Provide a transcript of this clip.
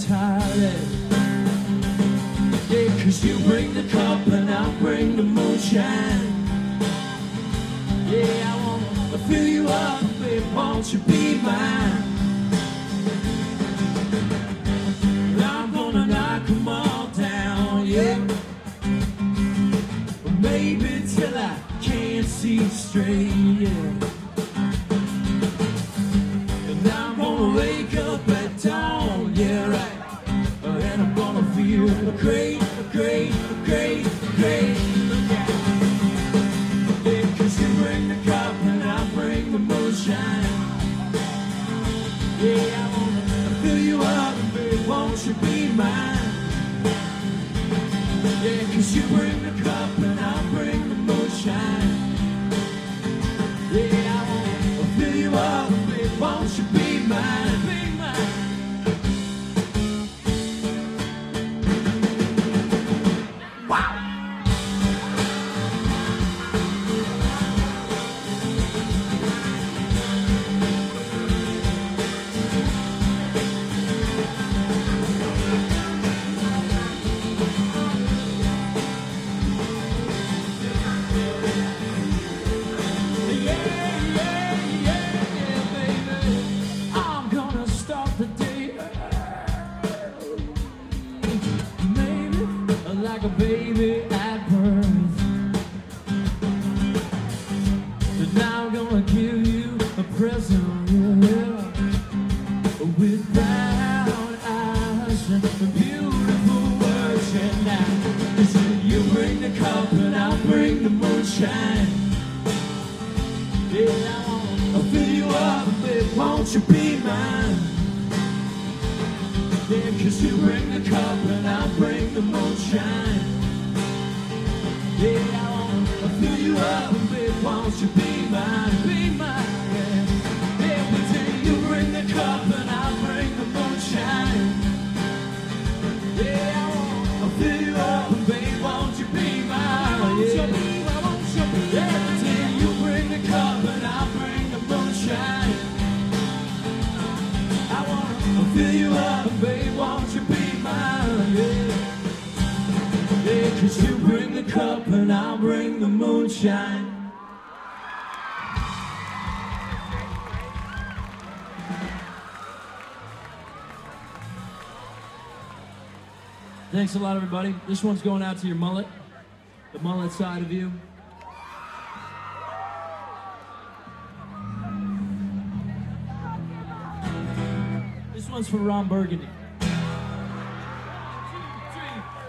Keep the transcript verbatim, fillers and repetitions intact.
entirely. Yeah, cause you bring the cup and I'll bring the moonshine. Yeah, I wanna fill you up, babe, won't you be mine? I'm gonna knock them all down, yeah. Maybe till I can't see straight, yeah. And I'm gonna wake up at dawn, yeah, right. And I'm gonna feel great, great, great, great. Yeah, cause you bring the cup and I bring the moonshine. Yeah, I wanna fill you up, babe, won't you be mine? Yeah, cause you bring the cup and I'll bring the moonshine. Yeah, I wanna fill you up, babe, won't you be mine, be mine. Wow! Like a baby at birth. And now I'm gonna give you a present, yeah. With brown eyes and beautiful words. And now you bring the cup and I'll bring the moonshine. Yeah, I wanna fill you up, babe, won't you be mine? Yeah, cause you bring the cup and I'll bring the moonshine. Yeah, I wanna fill you up, babe, won't you be mine, be mine, yeah. Yeah, but then you bring the cup and I'll bring the moonshine. Yeah, I wanna fill you up, babe, won't you be mine, yeah. Yeah, but then you bring the cup and I'll bring the moonshine. I wanna fill you up, babe, won't you be mine, yeah. Yeah, cause you bring the cup and I'll bring the moonshine. Thanks a lot, everybody. This one's going out to your mullet, the mullet side of you. This one's for Ron Burgundy.